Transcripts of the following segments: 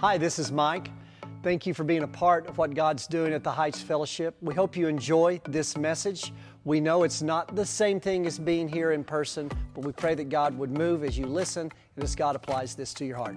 Hi, this is Mike. Thank you for being a part of what God's doing at the Heights Fellowship. We hope you enjoy this message. We know it's not the same thing as being here in person, but we pray that God would move as you listen and as God applies this to your heart.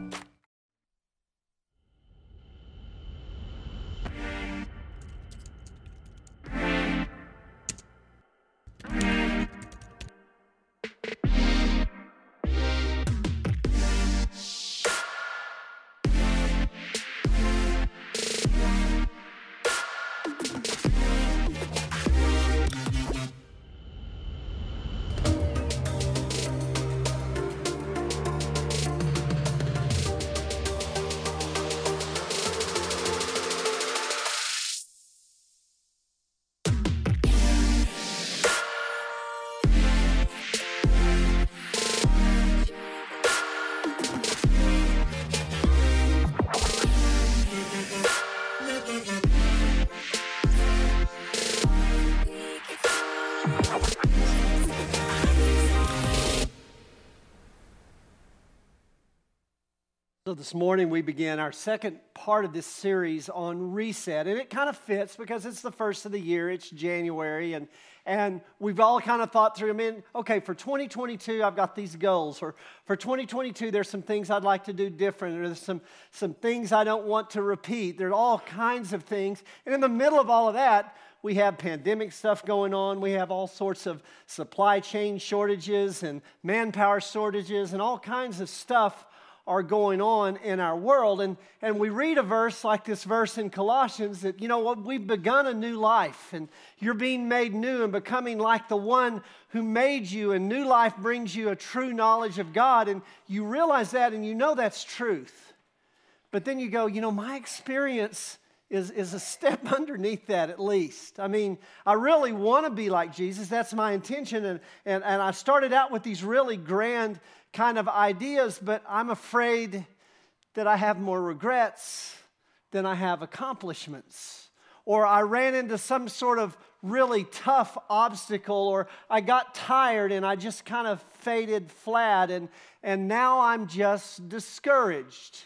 So this morning we began our second part of this series on reset, and it kind of fits because it's the first of the year, it's January, and we've all kind of thought through, okay, for 2022 I've got these goals, or for 2022 there's some things I'd like to do different, or there's some things I don't want to repeat. There's all kinds of things, and in the middle of all of that, we have pandemic stuff going on. We have all sorts of supply chain shortages and manpower shortages and all kinds of stuff are going on in our world. And we read a verse like this verse in Colossians that, you know what, we've begun a new life and you're being made new and becoming like the one who made you, and new life brings you a true knowledge of God, and you realize that and you know that's truth. But then you go, my experience is a step underneath that at least. I really want to be like Jesus. That's my intention. And I started out with these really grand kind of ideas, but I'm afraid that I have more regrets than I have accomplishments. Or I ran into some sort of really tough obstacle, or I got tired and I just kind of faded flat, and now I'm just discouraged.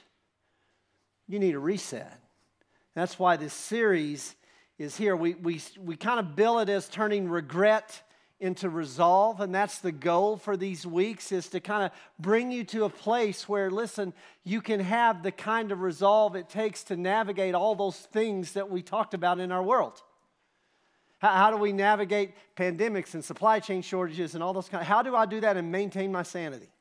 You need a reset. That's why this series is here. We kind of bill it as turning regret into resolve, and that's the goal for these weeks, is to kind of bring you to a place where, listen, you can have the kind of resolve it takes to navigate all those things that we talked about in our world. How do we navigate pandemics and supply chain shortages and all those kinds? How do I do that and maintain my sanity?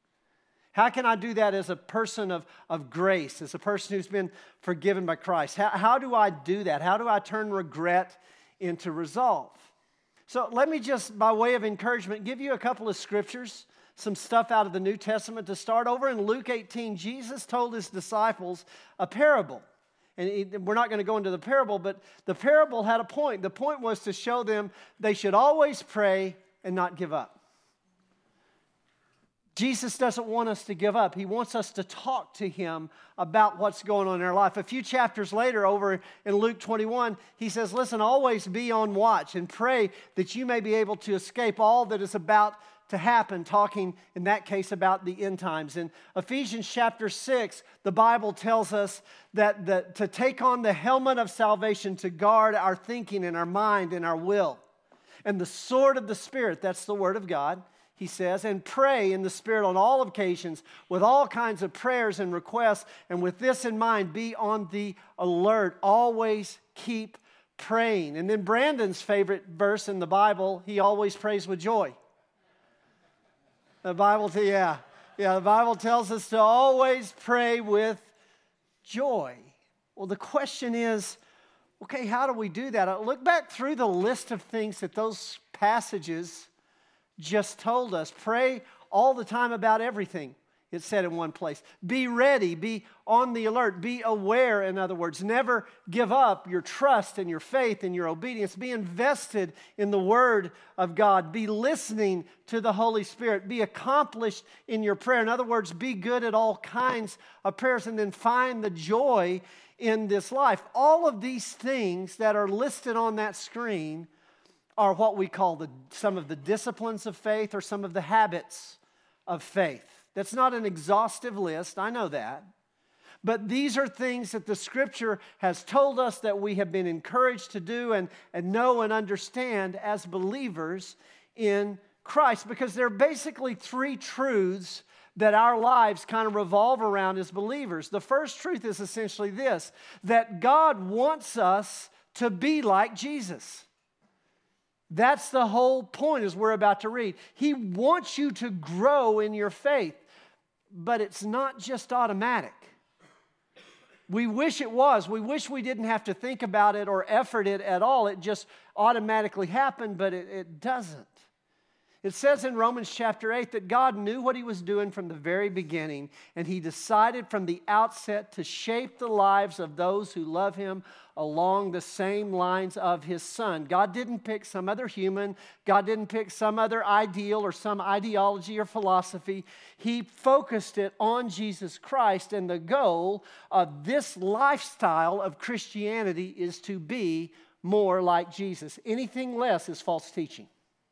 How can I do that as a person of grace, as a person who's been forgiven by Christ? How do I do that? How do I turn regret into resolve? So let me just, by way of encouragement, give you a couple of scriptures, some stuff out of the New Testament to start. Over in Luke 18, Jesus told his disciples a parable. And we're not going to go into the parable, but the parable had a point. The point was to show them they should always pray and not give up. Jesus doesn't want us to give up. He wants us to talk to him about what's going on in our life. A few chapters later, over in Luke 21, he says, listen, always be on watch and pray that you may be able to escape all that is about to happen, talking in that case about the end times. In Ephesians chapter 6, the Bible tells us that to take on the helmet of salvation to guard our thinking and our mind and our will. And the sword of the Spirit, that's the Word of God, he says, and pray in the Spirit on all occasions with all kinds of prayers and requests. And with this in mind, be on the alert. Always keep praying. And then Brandon's favorite verse in the Bible, he always prays with joy. The Bible, the Bible tells us to always pray with joy. Well, the question is, okay, how do we do that? I look back through the list of things that those passages just told us. Pray all the time about everything, it said in one place. Be ready, be on the alert, be aware, in other words. Never give up your trust and your faith and your obedience. Be invested in the Word of God. Be listening to the Holy Spirit. Be accomplished in your prayer. In other words, be good at all kinds of prayers, and then find the joy in this life. All of these things that are listed on that screen are what we call some of the disciplines of faith, or some of the habits of faith. That's not an exhaustive list, I know that. But these are things that the Scripture has told us that we have been encouraged to do and know and understand as believers in Christ, because there are basically three truths that our lives kind of revolve around as believers. The first truth is essentially this, that God wants us to be like Jesus. That's the whole point as we're about to read. He wants you to grow in your faith, but it's not just automatic. We wish it was. We wish we didn't have to think about it or effort it at all. It just automatically happened, but it doesn't. It says in Romans chapter 8 that God knew what He was doing from the very beginning, and He decided from the outset to shape the lives of those who love Him along the same lines of His Son. God didn't pick some other human. God didn't pick some other ideal or some ideology or philosophy. He focused it on Jesus Christ, and the goal of this lifestyle of Christianity is to be more like Jesus. Anything less is false teaching.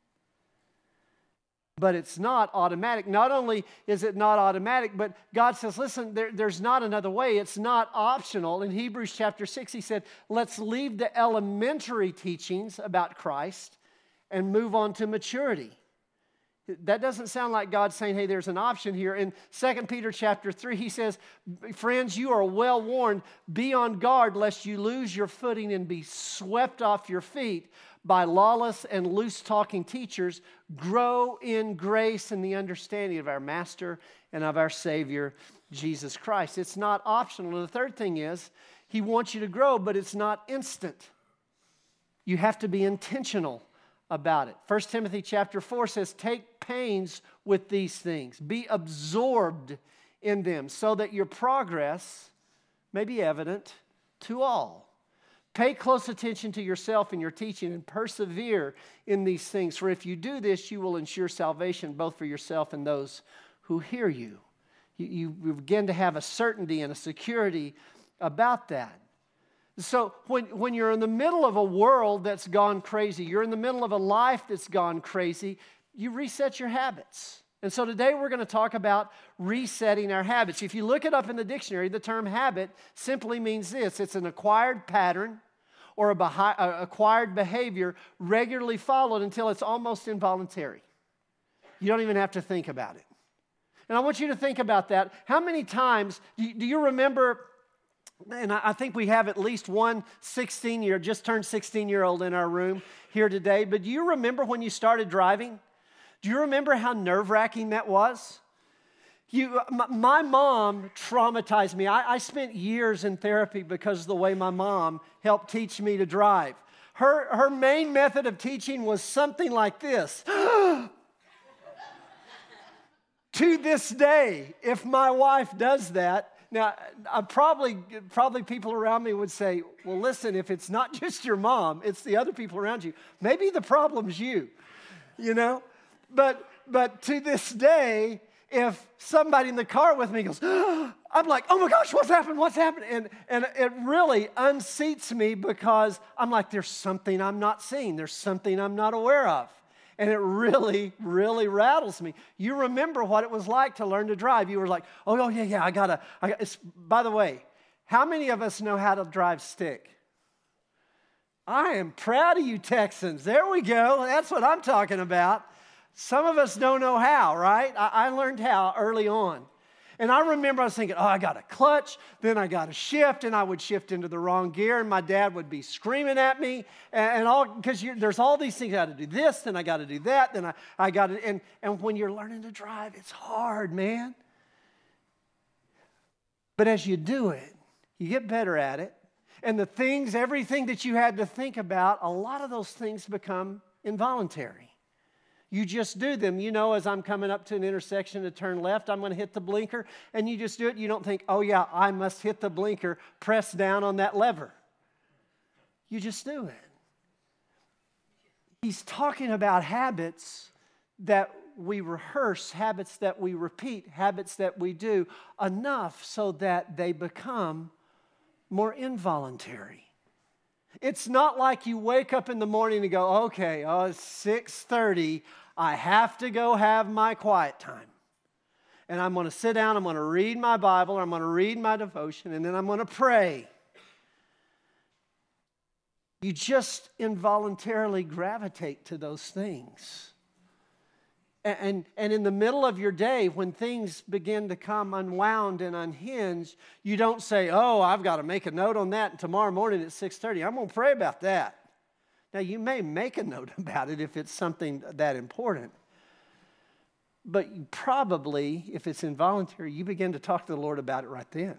But it's not automatic. Not only is it not automatic, but God says, listen, there's not another way. It's not optional. In Hebrews chapter 6, He said, let's leave the elementary teachings about Christ and move on to maturity. That doesn't sound like God saying, hey, there's an option here. In 2 Peter chapter 3, He says, friends, you are well warned. Be on guard lest you lose your footing and be swept off your feet by lawless and loose-talking teachers. Grow in grace and the understanding of our Master and of our Savior, Jesus Christ. It's not optional. And the third thing is, He wants you to grow, but it's not instant. You have to be intentional about it. 1 Timothy chapter 4 says, take pains with these things. Be absorbed in them so that your progress may be evident to all. Pay close attention to yourself and your teaching and persevere in these things. For if you do this, you will ensure salvation both for yourself and those who hear you. You begin to have a certainty and a security about that. So when you're in the middle of a world that's gone crazy, you're in the middle of a life that's gone crazy, you reset your habits. And so today we're going to talk about resetting our habits. If you look it up in the dictionary, the term habit simply means this. It's an acquired pattern or acquired behavior regularly followed until it's almost involuntary. You don't even have to think about it. And I want you to think about that. How many times, do you remember, and I think we have at least one just turned 16-year-old in our room here today, but do you remember when you started driving? Do you remember how nerve-wracking that was? My mom traumatized me. I spent years in therapy because of the way my mom helped teach me to drive. Her main method of teaching was something like this. To this day, if my wife does that, now probably people around me would say, well, listen, if it's not just your mom, it's the other people around you. Maybe the problem's you, But to this day, if somebody in the car with me goes, I'm like, oh my gosh, what's happened? What's happened? And it really unseats me because I'm like, there's something I'm not seeing. There's something I'm not aware of. And it really, really rattles me. You remember what it was like to learn to drive. You were like, oh yeah, by the way, how many of us know how to drive stick? I am proud of you Texans. There we go. That's what I'm talking about. Some of us don't know how, right? I learned how early on. And I remember I was thinking, I got a clutch, then I got a shift, and I would shift into the wrong gear, and my dad would be screaming at me, and all, because there's all these things. I got to do this, then I got to do that, then I got to, and when you're learning to drive, it's hard, man. But as you do it, you get better at it, and everything that you had to think about, a lot of those things become involuntary. You just do them. As I'm coming up to an intersection to turn left, I'm going to hit the blinker, and you just do it. You don't think, oh yeah, I must hit the blinker, press down on that lever. You just do it. He's talking about habits that we rehearse, habits that we repeat, habits that we do enough so that they become more involuntary. It's not like you wake up in the morning and go, okay, it's 6:30, I have to go have my quiet time. and I'm going to sit down, I'm going to read my Bible, or I'm going to read my devotion, and then I'm going to pray. You just involuntarily gravitate to those things. And in the middle of your day, when things begin to come unwound and unhinged, you don't say, oh, I've got to make a note on that, and tomorrow morning at 6:30, I'm going to pray about that. Now, you may make a note about it if it's something that important. But you probably, if it's involuntary, you begin to talk to the Lord about it right then.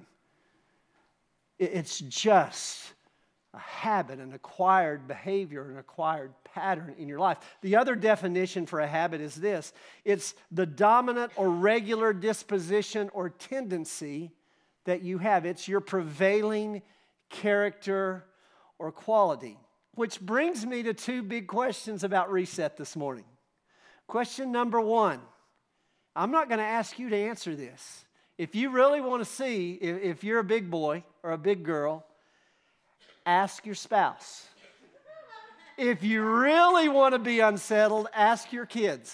It's just a habit, an acquired behavior, an acquired pattern in your life. The other definition for a habit is this. It's the dominant or regular disposition or tendency that you have. It's your prevailing character or quality. Which brings me to two big questions about reset this morning. Question number one. I'm not going to ask you to answer this. If you really want to see if you're a big boy or a big girl, ask your spouse. If you really want to be unsettled, ask your kids.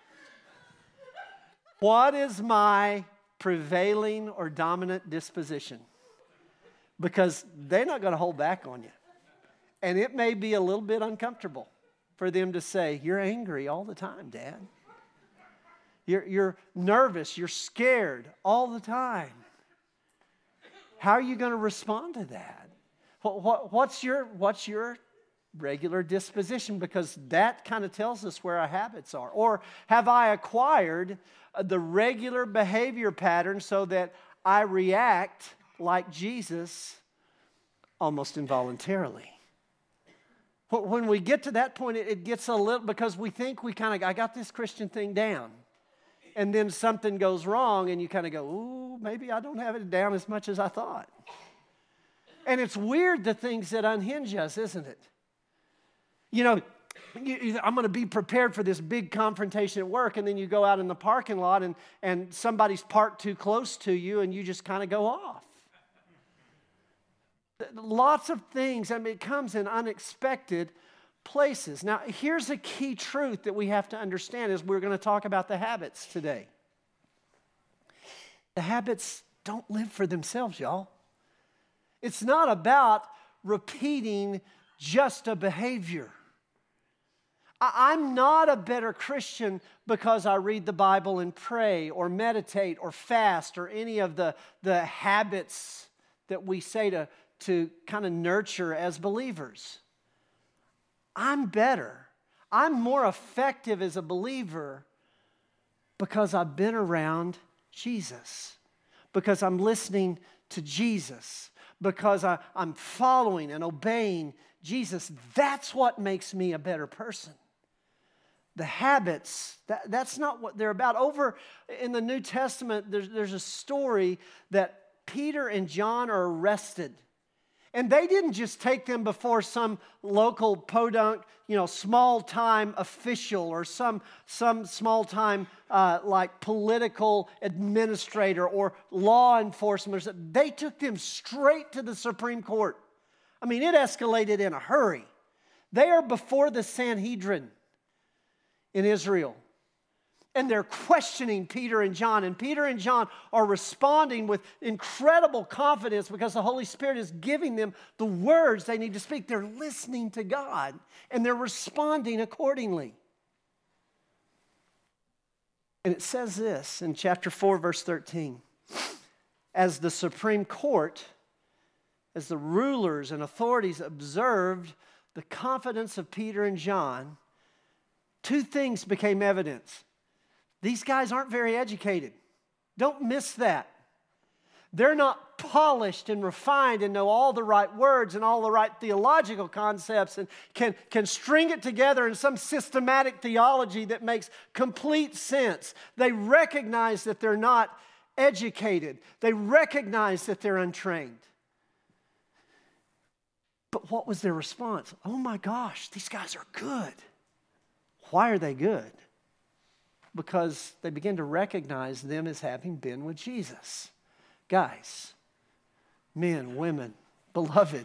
What is my prevailing or dominant disposition? Because they're not going to hold back on you. And it may be a little bit uncomfortable for them to say, you're angry all the time, Dad. You're nervous, you're scared all the time. How are you going to respond to that? What's your regular disposition? Because that kind of tells us where our habits are. Or have I acquired the regular behavior pattern so that I react like Jesus almost involuntarily? When we get to that point, it gets a little, because we think I got this Christian thing down. And then something goes wrong and you kind of go, ooh, maybe I don't have it down as much as I thought. And it's weird, the things that unhinge us, isn't it? You know, I'm going to be prepared for this big confrontation at work, and then you go out in the parking lot and somebody's parked too close to you and you just kind of go off. Lots of things, it comes in unexpected places. Now, here's a key truth that we have to understand as we're going to talk about the habits today. The habits don't live for themselves, y'all. It's not about repeating just a behavior. I'm not a better Christian because I read the Bible and pray or meditate or fast or any of the habits that we say to kind of nurture as believers. I'm better. I'm more effective as a believer because I've been around Jesus, because I'm listening to Jesus, because I'm following and obeying Jesus. That's what makes me a better person. The habits, that's not what they're about. Over in the New Testament, there's a story that Peter and John are arrested. And they didn't just take them before some local podunk, small-time official or some small-time like political administrator or law enforcement. They took them straight to the Supreme Court. It escalated in a hurry. They are before the Sanhedrin in Israel. And they're questioning Peter and John. And Peter and John are responding with incredible confidence because the Holy Spirit is giving them the words they need to speak. They're listening to God, and they're responding accordingly. And it says this in chapter 4, verse 13. As the Supreme Court, as the rulers and authorities observed the confidence of Peter and John, two things became evident. These guys aren't very educated. Don't miss that. They're not polished and refined and know all the right words and all the right theological concepts and can string it together in some systematic theology that makes complete sense. They recognize that they're not educated. They recognize that they're untrained. But what was their response? Oh my gosh, these guys are good. Why are they good? Because they begin to recognize them as having been with Jesus. Guys, men, women, beloved,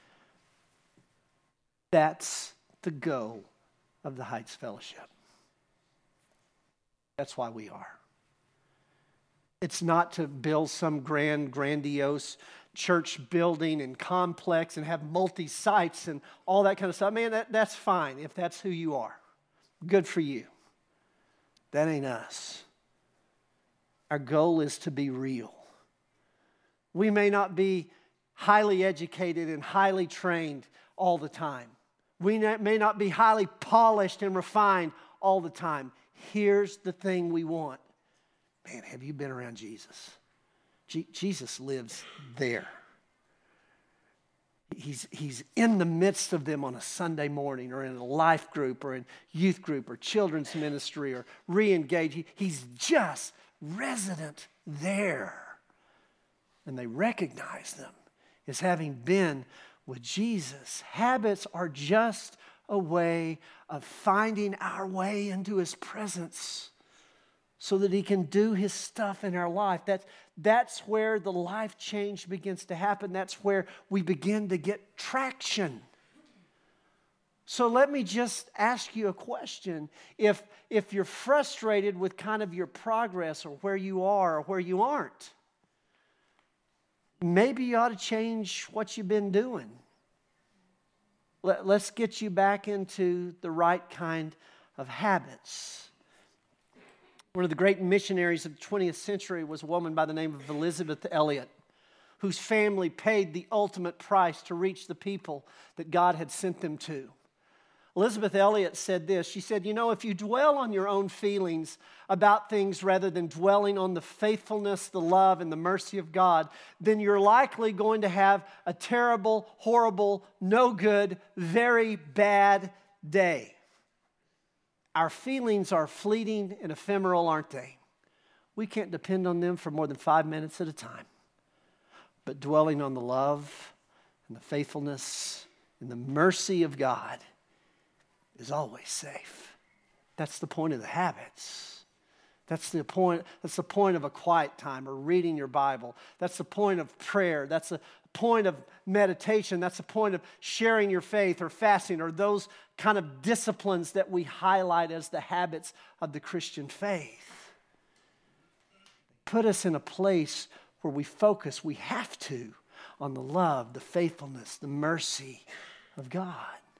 that's the goal of the Heights Fellowship. That's why we are. It's not to build some grandiose church building and complex and have multi-sites and all that kind of stuff. Man, that's fine if that's who you are. Good for you. That ain't us. Our goal is to be real. We may not be highly educated and highly trained all the time. We may not be highly polished and refined all the time. Here's the thing we want. Man, have you been around Jesus? Jesus lives there. He's in the midst of them on a Sunday morning or in a life group or in youth group or children's ministry or re-engage. He's just resident there. And they recognize them as having been with Jesus. Habits are just a way of finding our way into His presence so that He can do His stuff in our life. That's where the life change begins to happen. That's where we begin to get traction. So let me just ask you a question. If you're frustrated with kind of your progress or where you are or where you aren't, maybe you ought to change what you've been doing. Let's get you back into the right kind of habits. One of the great missionaries of the 20th century was a woman by the name of Elisabeth Elliot, whose family paid the ultimate price to reach the people that God had sent them to. Elisabeth Elliot said this. She said, if you dwell on your own feelings about things rather than dwelling on the faithfulness, the love, and the mercy of God, then you're likely going to have a terrible, horrible, no good, very bad day. Our feelings are fleeting and ephemeral, aren't they? We can't depend on them for more than 5 minutes at a time. But dwelling on the love and the faithfulness and the mercy of God is always safe. That's the point of the habits. That's the point of a quiet time or reading your Bible. That's the point of prayer. That's the point of meditation. That's the point of sharing your faith or fasting or those kind of disciplines that we highlight as the habits of the Christian faith. Put us in a place where we focus, we have to, on the love, the faithfulness, the mercy of God.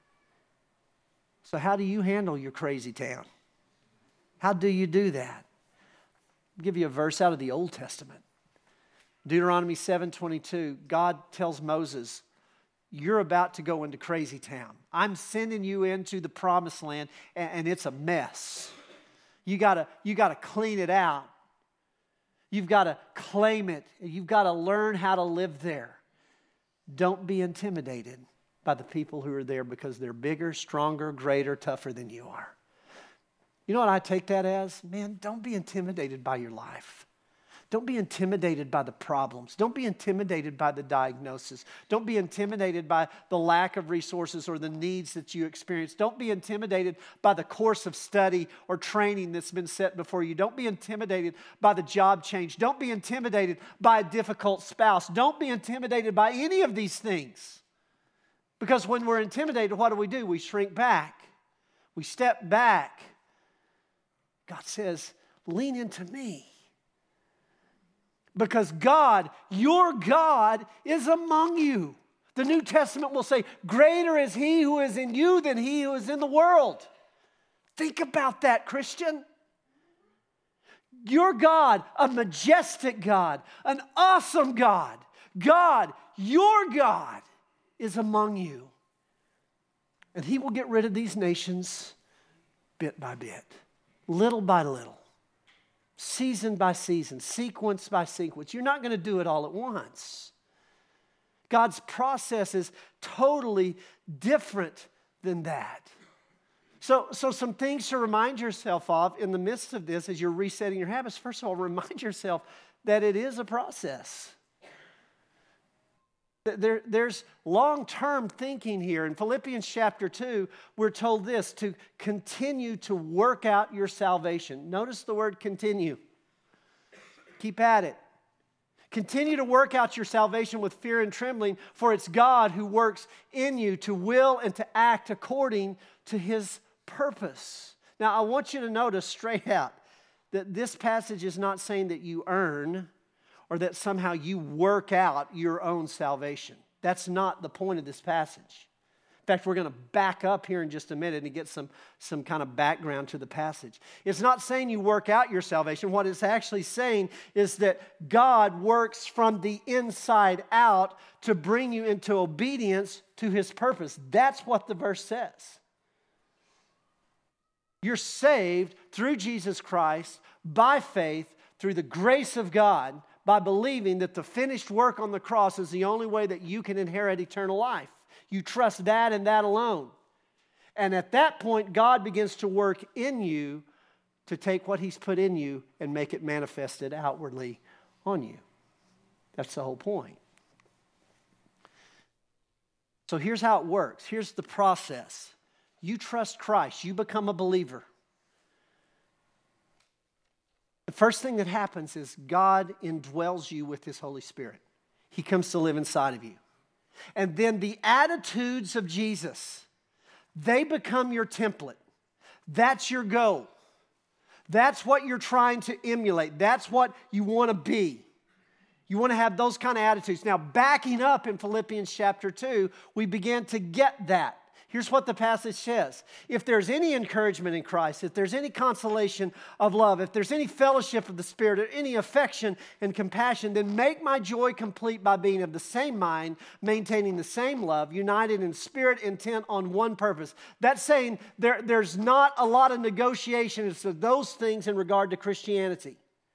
So how do you handle your crazy town? How do you do that? I'll give you a verse out of the Old Testament. Deuteronomy 7:22, God tells Moses, you're about to go into crazy town. I'm sending you into the promised land, and it's a mess. You gotta clean it out. You've got to claim it. You've got to learn how to live there. Don't be intimidated by the people who are there because they're bigger, stronger, greater, tougher than you are. You know what I take that as? Man, don't be intimidated by your life. Don't be intimidated by the problems. Don't be intimidated by the diagnosis. Don't be intimidated by the lack of resources or the needs that you experience. Don't be intimidated by the course of study or training that's been set before you. Don't be intimidated by the job change. Don't be intimidated by a difficult spouse. Don't be intimidated by any of these things. Because when we're intimidated, what do? We shrink back. We step back. God says, lean into me. Because God, your God, is among you. The New Testament will say, greater is He who is in you than he who is in the world. Think about that, Christian. Your God, a majestic God, an awesome God. God, your God, is among you. And He will get rid of these nations bit by bit, little by little. Season by season, sequence by sequence. You're not going to do it all at once. God's process is totally different than that. So some things to remind yourself of in the midst of this as you're resetting your habits. First of all, remind yourself that it is a process. There's long-term thinking here. In Philippians chapter 2, we're told this, to continue to work out your salvation. Notice the word continue. Keep at it. Continue to work out your salvation with fear and trembling, for it's God who works in you to will and to act according to His purpose. Now, I want you to notice straight out, that this passage is not saying that you earn or that somehow you work out your own salvation. That's not the point of this passage. In fact, we're going to back up here in just a minute and get some kind of background to the passage. It's not saying you work out your salvation. What it's actually saying is that God works from the inside out to bring you into obedience to His purpose. That's what the verse says. You're saved through Jesus Christ by faith, through the grace of God, by believing that the finished work on the cross is the only way that you can inherit eternal life. You trust that and that alone. And at that point, God begins to work in you to take what He's put in you and make it manifested outwardly on you. That's the whole point. So here's how it works. Here's the process. You trust Christ. You become a believer. The first thing that happens is God indwells you with His Holy Spirit. He comes to live inside of you. And then the attitudes of Jesus, they become your template. That's your goal. That's what you're trying to emulate. That's what you want to be. You want to have those kind of attitudes. Now, backing up in Philippians chapter 2, we begin to get that. Here's what the passage says. If there's any encouragement in Christ, if there's any consolation of love, if there's any fellowship of the Spirit, or any affection and compassion, then make my joy complete by being of the same mind, maintaining the same love, united in spirit, intent on one purpose. That's saying there's not a lot of negotiation as to those things in regard to Christianity.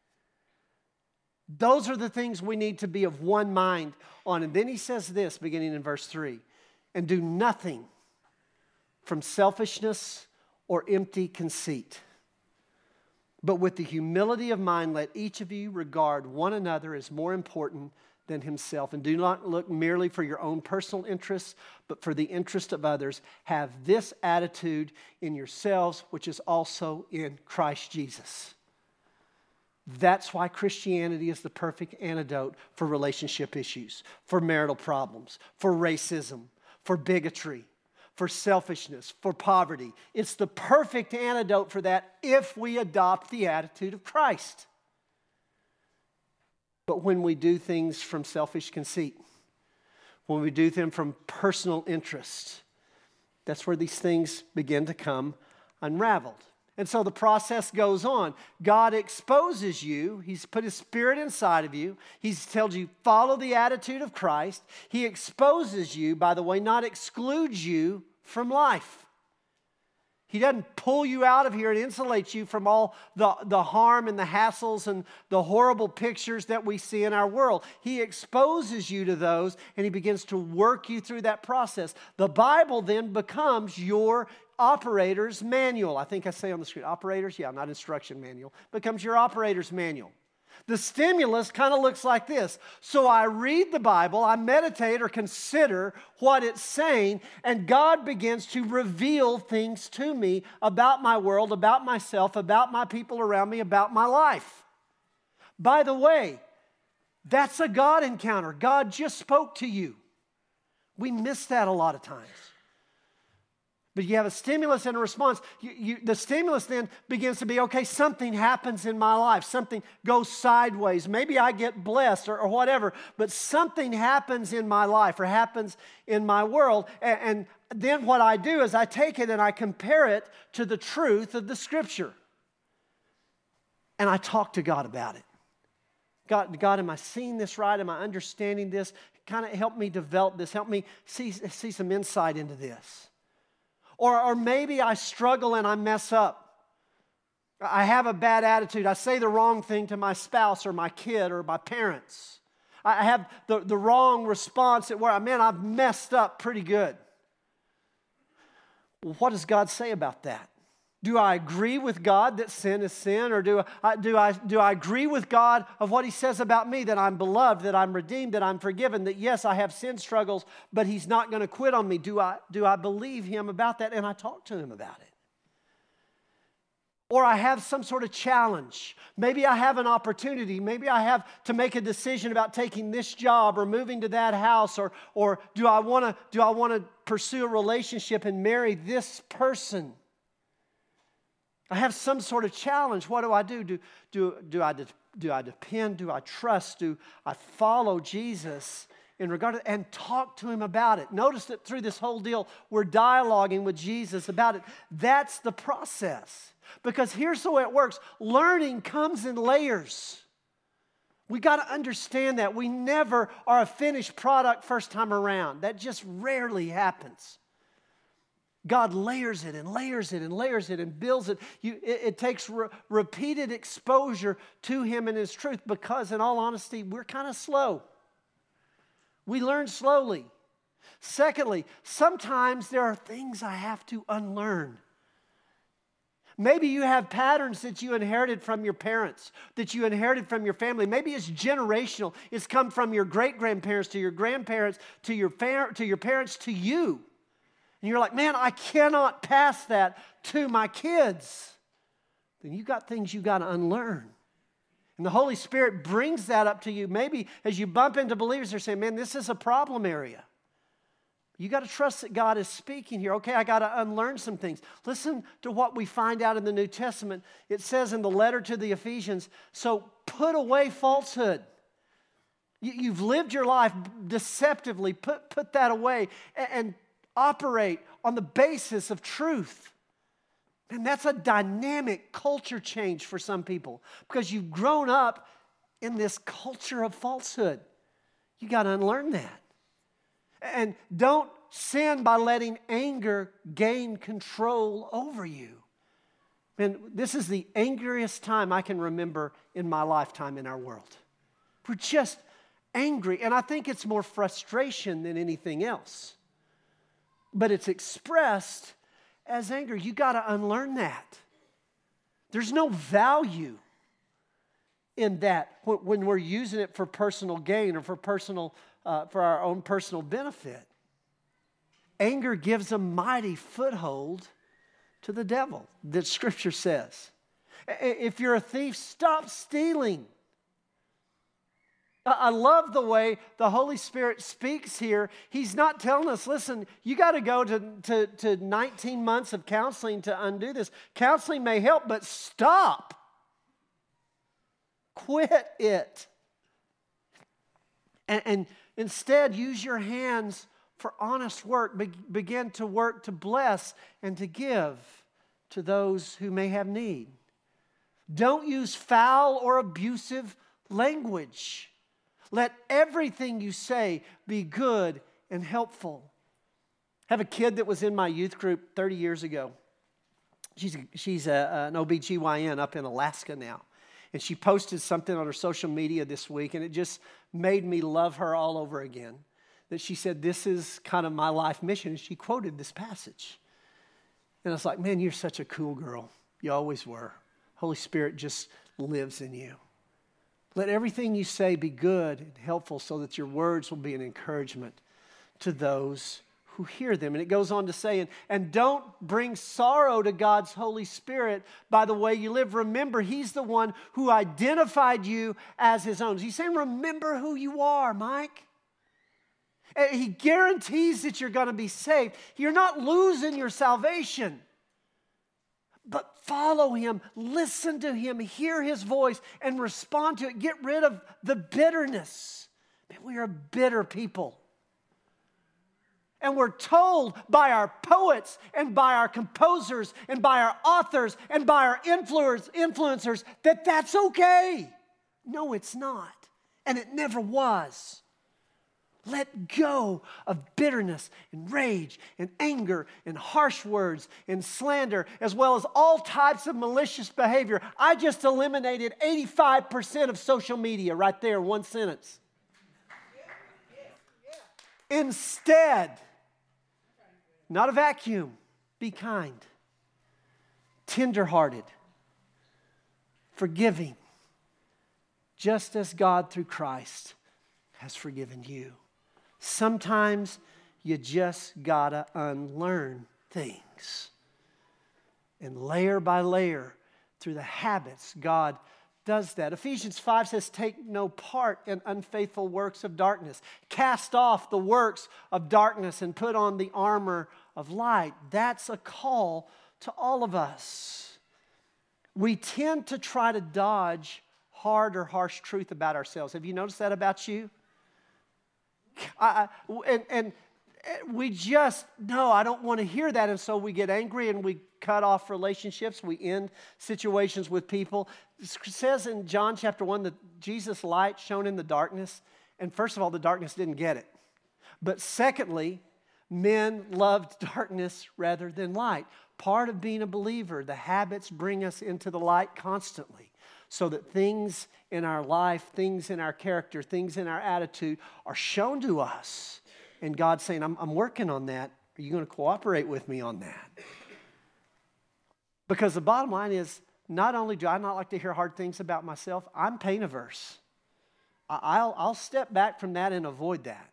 Those are the things we need to be of one mind on. And then he says this, beginning in verse 3, and do nothing from selfishness or empty conceit, but with the humility of mind, let each of you regard one another as more important than himself. And do not look merely for your own personal interests, but for the interest of others. Have this attitude in yourselves, which is also in Christ Jesus. That's why Christianity is the perfect antidote for relationship issues, for marital problems, for racism, for bigotry, for selfishness, for poverty. It's the perfect antidote for that if we adopt the attitude of Christ. But when we do things from selfish conceit, when we do them from personal interest, that's where these things begin to come unraveled. And so the process goes on. God exposes you. He's put His Spirit inside of you. He's told you, follow the attitude of Christ. He exposes you, by the way, not excludes you from life. He doesn't pull you out of here and insulate you from all the harm and the hassles and the horrible pictures that we see in our world. He exposes you to those, and He begins to work you through that process. The Bible then becomes your operator's manual. I think I say on the screen, operators? Yeah, not instruction manual. Becomes your operator's manual. The stimulus kind of looks like this. So I read the Bible, I meditate or consider what it's saying, and God begins to reveal things to me about my world, about myself, about my people around me, about my life. By the way, that's a God encounter. God just spoke to you. We miss that a lot of times. But you have a stimulus and a response. The stimulus then begins to be, okay, something happens in my life. Something goes sideways. Maybe I get blessed or whatever. But something happens in my life or happens in my world. And then what I do is I take it and I compare it to the truth of the Scripture. And I talk to God about it. God, am I seeing this right? Am I understanding this? Kind of help me develop this. Help me see some insight into this. Or maybe I struggle and I mess up. I have a bad attitude. I say the wrong thing to my spouse or my kid or my parents. I have the wrong response at where, man, I've messed up pretty good. Well, what does God say about that? Do I agree with God that sin is sin? Or do I agree with God of what He says about me, that I'm beloved, that I'm redeemed, that I'm forgiven, that yes, I have sin struggles, but He's not going to quit on me? Do I believe Him about that? And I talk to Him about it. Or I have some sort of challenge. Maybe I have an opportunity. Maybe I have to make a decision about taking this job or moving to that house. Or do I want to pursue a relationship and marry this person? I have some sort of challenge. What do? Do I depend? Do I trust? Do I follow Jesus in regard to, and talk to him about it? Notice that through this whole deal, we're dialoguing with Jesus about it. That's the process. Because here's the way it works. Learning comes in layers. We got to understand that. We never are a finished product first time around. That just rarely happens. God layers it and layers it and layers it and builds it. It takes repeated exposure to him and his truth because, in all honesty, we're kind of slow. We learn slowly. Secondly, sometimes there are things I have to unlearn. Maybe you have patterns that you inherited from your parents, that you inherited from your family. Maybe it's generational. It's come from your great-grandparents to your grandparents to your parents to you. And you're like, man, I cannot pass that to my kids. Then you got things you got to unlearn. And the Holy Spirit brings that up to you. Maybe as you bump into believers, they're saying, man, this is a problem area. You got to trust that God is speaking here. Okay, I got to unlearn some things. Listen to what we find out in the New Testament. It says in the letter to the Ephesians, so put away falsehood. You've lived your life deceptively. Put that away and operate on the basis of truth. And that's a dynamic culture change for some people because you've grown up in this culture of falsehood. You got to unlearn that. And don't sin by letting anger gain control over you. And this is the angriest time I can remember in my lifetime in our world. We're just angry. And I think it's more frustration than anything else. But it's expressed as anger. You got to unlearn that. There's no value in that when we're using it for personal gain or for our own personal benefit. Anger gives a mighty foothold to the devil, that Scripture says. If you're a thief, stop stealing. I love the way the Holy Spirit speaks here. He's not telling us, listen, you got to go to 19 months of counseling to undo this. Counseling may help, but stop. Quit it. And instead, use your hands for honest work. Begin to work to bless and to give to those who may have need. Don't use foul or abusive language. Let everything you say be good and helpful. I have a kid that was in my youth group 30 years ago. She's an OBGYN up in Alaska now. And she posted something on her social media this week, and it just made me love her all over again. That she said, this is kind of my life mission. And she quoted this passage. And I was like, man, you're such a cool girl. You always were. Holy Spirit just lives in you. Let everything you say be good and helpful so that your words will be an encouragement to those who hear them. And it goes on to say, and don't bring sorrow to God's Holy Spirit by the way you live. Remember, He's the one who identified you as His own. He's saying, remember who you are, Mike. He guarantees that you're going to be saved. You're not losing your salvation. But follow Him, listen to Him, hear His voice, and respond to it. Get rid of the bitterness. Man, we are bitter people. And we're told by our poets and by our composers and by our authors and by our influencers that that's okay. No, it's not. And it never was. Let go of bitterness and rage and anger and harsh words and slander, as well as all types of malicious behavior. I just eliminated 85% of social media right there in one sentence. Instead, not a vacuum, be kind, tenderhearted, forgiving, just as God through Christ has forgiven you. Sometimes you just gotta unlearn things. And layer by layer, through the habits, God does that. Ephesians 5 says, take no part in unfaithful works of darkness. Cast off the works of darkness and put on the armor of light. That's a call to all of us. we tend to try to dodge hard or harsh truth about ourselves. Have you noticed that about you? And we just, no, I don't want to hear that. And so we get angry and we cut off relationships. We end situations with people. It says in John chapter 1 that Jesus' light shone in the darkness. And first of all, the darkness didn't get it. But secondly, men loved darkness rather than light. Part of being a believer, the habits bring us into the light constantly, so that things in our life, things in our character, things in our attitude are shown to us. And God's saying, I'm working on that. Are you going to cooperate with me on that? Because the bottom line is, not only do I not like to hear hard things about myself, I'm pain averse. I'll step back from that and avoid that.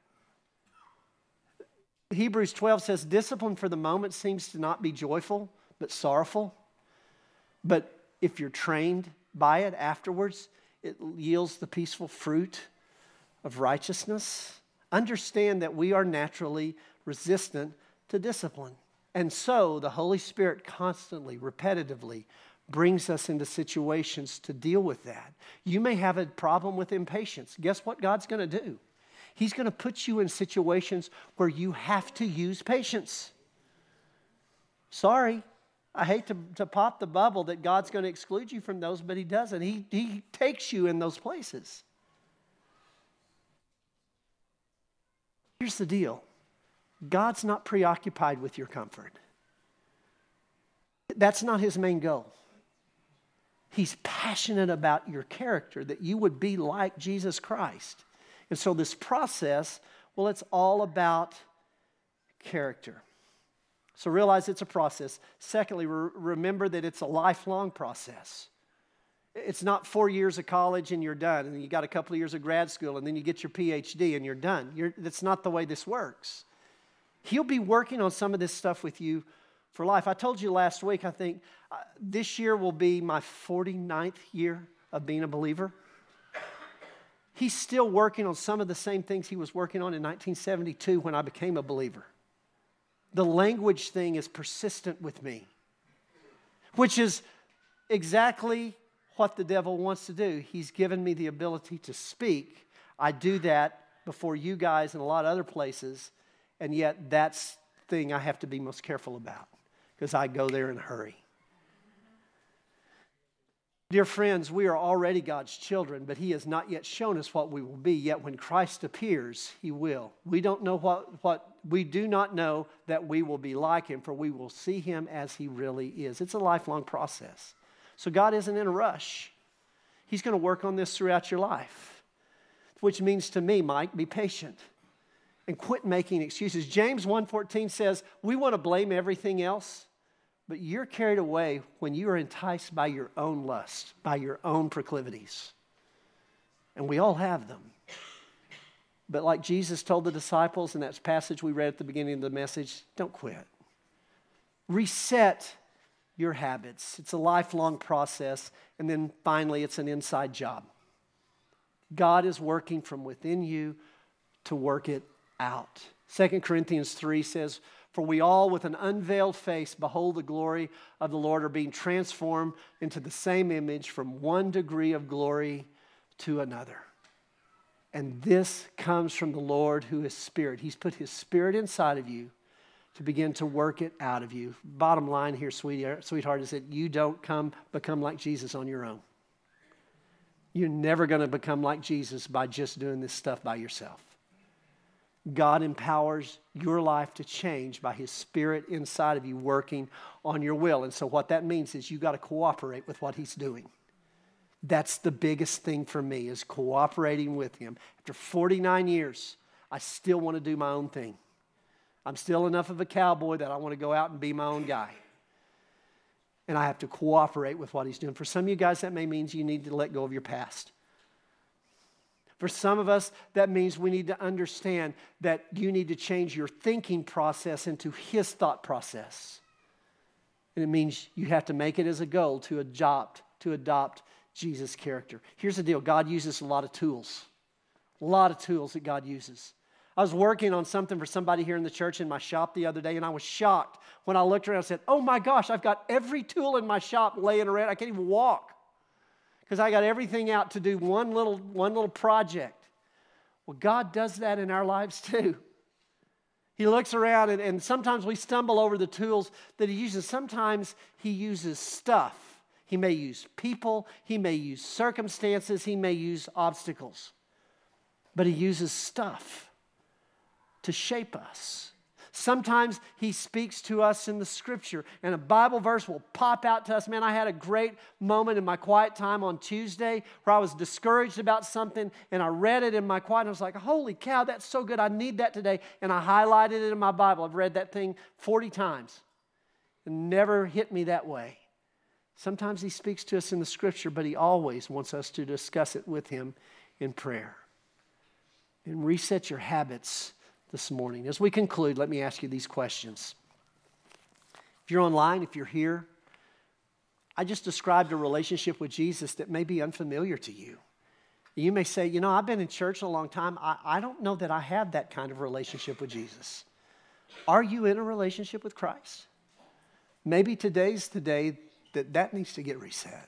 Hebrews 12 says, discipline for the moment seems to not be joyful, but sorrowful. But if you're trained by it afterwards, it yields the peaceful fruit of righteousness. Understand that we are naturally resistant to discipline. And so the Holy Spirit constantly, repetitively brings us into situations to deal with that. You may have a problem with impatience. Guess what God's going to do? He's going to put you in situations where you have to use patience. Sorry, I hate to pop the bubble that God's going to exclude you from those, but He doesn't. He takes you in those places. Here's the deal. God's not preoccupied with your comfort. That's not His main goal. He's passionate about your character, that you would be like Jesus Christ. And so this process, well, it's all about character. So realize it's a process. Secondly, remember that it's a lifelong process. It's not 4 years of college and you're done, and then you got a couple of years of grad school, and then you get your PhD and you're done. That's not the way this works. He'll be working on some of this stuff with you for life. I told you last week, I think, this year will be my 49th year of being a believer. He's still working on some of the same things he was working on in 1972 when I became a believer. The language thing is persistent with me, which is exactly what the devil wants to do. He's given me the ability to speak. I do that before you guys and a lot of other places, and yet that's the thing I have to be most careful about because I go there in a hurry. Dear friends, we are already God's children, but He has not yet shown us what we will be. Yet when Christ appears, He will. We don't know we do not know that we will be like Him, for we will see Him as He really is. It's a lifelong process. So God isn't in a rush. He's going to work on this throughout your life, which means to me, Mike, be patient and quit making excuses. James 1:14 says, we want to blame everything else, but you're carried away when you are enticed by your own lust, by your own proclivities. And we all have them. But like Jesus told the disciples in that passage we read at the beginning of the message, don't quit. Reset your habits. It's a lifelong process. And then finally, it's an inside job. God is working from within you to work it out. 2 Corinthians 3 says, for we all with an unveiled face behold the glory of the Lord, are being transformed into the same image from one degree of glory to another. And this comes from the Lord who is Spirit. He's put His Spirit inside of you to begin to work it out of you. Bottom line here, sweetheart, is that you don't become like Jesus on your own. You're never going to become like Jesus by just doing this stuff by yourself. God empowers your life to change by His Spirit inside of you working on your will. And so what that means is you got to cooperate with what He's doing. That's the biggest thing for me, is cooperating with Him. After 49 years, I still want to do my own thing. I'm still enough of a cowboy that I want to go out and be my own guy. And I have to cooperate with what He's doing. For some of you guys, that may mean you need to let go of your past. For some of us, that means we need to understand that you need to change your thinking process into His thought process. And it means you have to make it as a goal to adopt Jesus' character. Here's the deal. God uses a lot of tools that God uses. I was working on something for somebody here in the church in my shop the other day, and I was shocked when I looked around and said, oh my gosh, I've got every tool in my shop laying around. I can't even walk because I got everything out to do one little project. Well, God does that in our lives too. He looks around, and sometimes we stumble over the tools that He uses. Sometimes He uses stuff. He may use people. He may use circumstances. He may use obstacles. But He uses stuff to shape us. Sometimes He speaks to us in the Scripture, and a Bible verse will pop out to us. Man, I had a great moment in my quiet time on Tuesday where I was discouraged about something, and I read it in my quiet, and I was like, holy cow, that's so good. I need that today. And I highlighted it in my Bible. I've read that thing 40 times. It never hit me that way. Sometimes He speaks to us in the Scripture, but He always wants us to discuss it with Him in prayer. And reset your habits this morning. As we conclude, let me ask you these questions. If you're online, if you're here, I just described a relationship with Jesus that may be unfamiliar to you. You may say, I've been in church a long time. I don't know that I have that kind of relationship with Jesus. Are you in a relationship with Christ? Maybe today's the day that needs to get reset.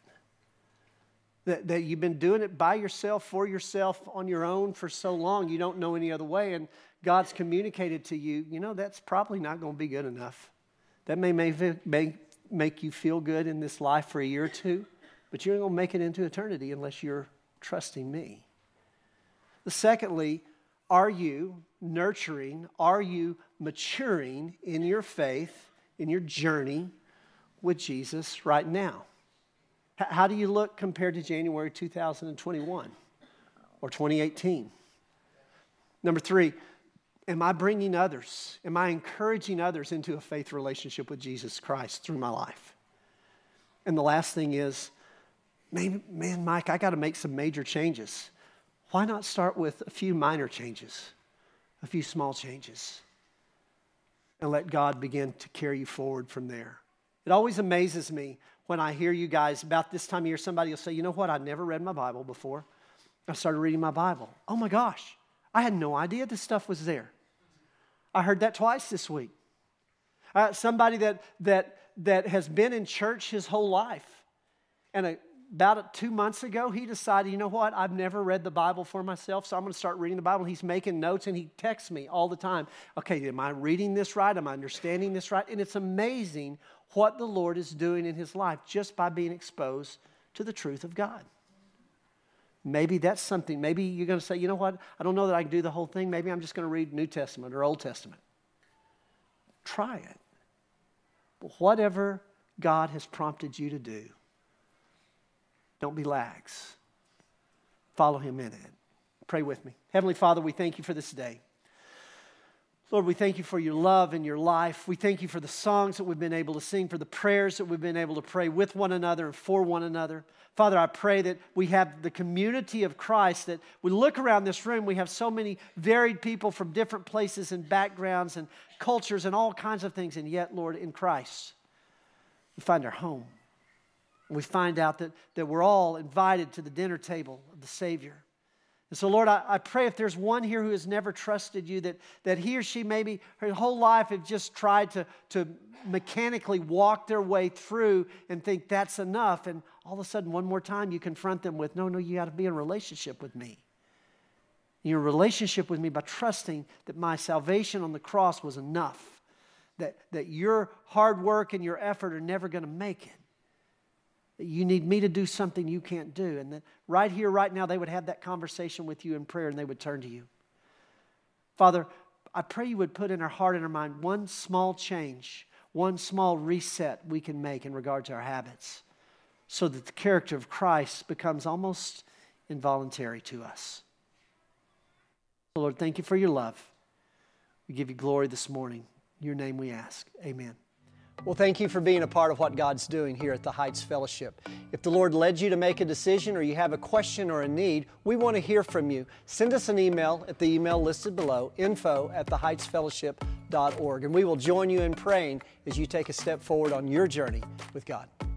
That you've been doing it by yourself, for yourself, on your own for so long, you don't know any other way, and God's communicated to you, that's probably not going to be good enough. That may make you feel good in this life for a year or two, but you're not going to make it into eternity unless you're trusting me. Secondly, are you nurturing, are you maturing in your faith, in your journey with Jesus right now? How do you look compared to January 2021 or 2018? Number 3, am I bringing others? Am I encouraging others into a faith relationship with Jesus Christ through my life? And the last thing is, man, Mike, I got to make some major changes. Why not start with a few minor changes, a few small changes, and let God begin to carry you forward from there? It always amazes me when I hear you guys, about this time of year, somebody will say, you know what, I never read my Bible before. I started reading my Bible. Oh my gosh, I had no idea this stuff was there. I heard that twice this week. Somebody that has been in church his whole life, and about 2 months ago, he decided, you know what, I've never read the Bible for myself, so I'm going to start reading the Bible. He's making notes, and he texts me all the time. Okay, am I reading this right? Am I understanding this right? And it's amazing what the Lord is doing in his life just by being exposed to the truth of God. Maybe that's something. Maybe you're going to say, you know what, I don't know that I can do the whole thing. Maybe I'm just going to read New Testament or Old Testament. Try it. But whatever God has prompted you to do, don't be lax. Follow Him in it. Pray with me. Heavenly Father, we thank you for this day. Lord, we thank you for your love and your life. We thank you for the songs that we've been able to sing, for the prayers that we've been able to pray with one another and for one another. Father, I pray that we have the community of Christ, that we look around this room, we have so many varied people from different places and backgrounds and cultures and all kinds of things, and yet, Lord, in Christ, we find our home. We find out that we're all invited to the dinner table of the Savior. And so, Lord, I pray if there's one here who has never trusted you, that he or she maybe her whole life have just tried to mechanically walk their way through and think that's enough. And all of a sudden, one more time, you confront them with, no, you got to be in a relationship with me. You're in a relationship with me by trusting that my salvation on the cross was enough, that your hard work and your effort are never going to make it. You need me to do something you can't do. And that right here, right now, they would have that conversation with you in prayer and they would turn to you. Father, I pray you would put in our heart and our mind one small change, one small reset we can make in regard to our habits so that the character of Christ becomes almost involuntary to us. Lord, thank you for your love. We give you glory this morning. In your name we ask. Amen. Well, thank you for being a part of what God's doing here at the Heights Fellowship. If the Lord led you to make a decision or you have a question or a need, we want to hear from you. Send us an email at the email listed below, info@theheightsfellowship.org, and we will join you in praying as you take a step forward on your journey with God.